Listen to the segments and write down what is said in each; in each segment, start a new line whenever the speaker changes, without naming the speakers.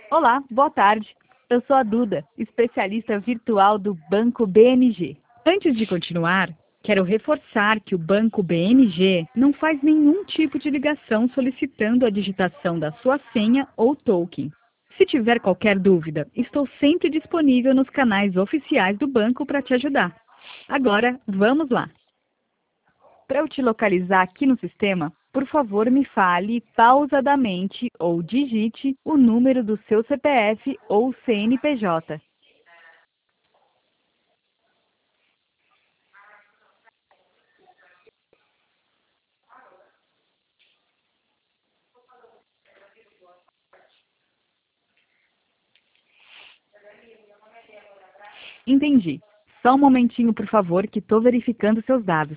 Olá, boa tarde. Eu sou a Duda, especialista virtual do Banco BMG. Antes de continuar, quero reforçar que o Banco BMG não faz nenhum tipo de ligação solicitando a digitação da sua senha ou token. Se tiver qualquer dúvida, estou sempre disponível nos canais oficiais do banco para te ajudar. Agora, vamos lá. Para eu te localizar aqui no sistema, por favor me fale pausadamente ou digite o número do seu CPF ou CNPJ. Entendi. Só um momentinho, por favor, que estou verificando seus dados.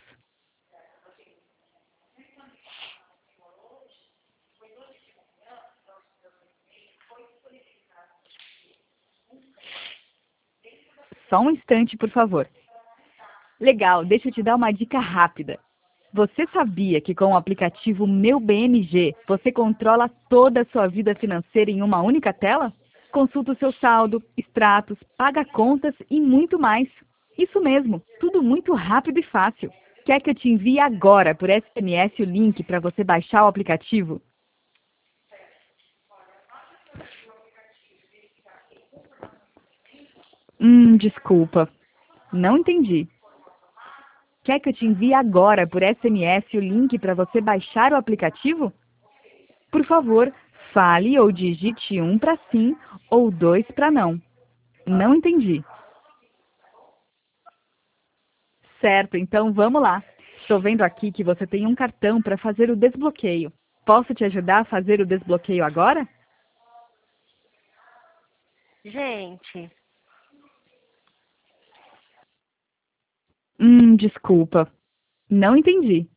Só um instante, por favor. Legal, deixa eu te dar uma dica rápida. Você sabia que com o aplicativo Meu BMG você controla toda a sua vida financeira em uma única tela? Consulta o seu saldo, extratos, paga contas e muito mais. Isso mesmo, tudo muito rápido e fácil. Quer que eu te envie agora por SMS o link para você baixar o aplicativo? Desculpa. Não entendi. Quer que eu te envie agora por SMS o link para você baixar o aplicativo? Por favor, fale ou digite um para sim ou 2 para não. Não entendi. Certo, então vamos lá. Estou vendo aqui que você tem um cartão para fazer o desbloqueio. Posso te ajudar a fazer o desbloqueio agora?
Gente,
Desculpa. Não entendi.